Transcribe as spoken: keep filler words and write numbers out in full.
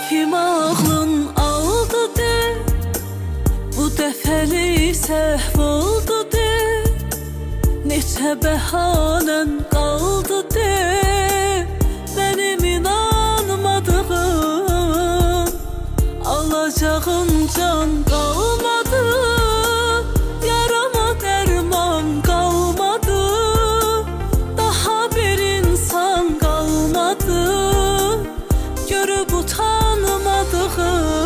Kim ağlın aldı de, bu dəfəli səhv oldu de, neçə bəhanən qaldı de, mənim inanmadığım, alacağım can qalmadı, yarama dərman qalmadı, daha bir insan qalmadı, görüb utanmadığım.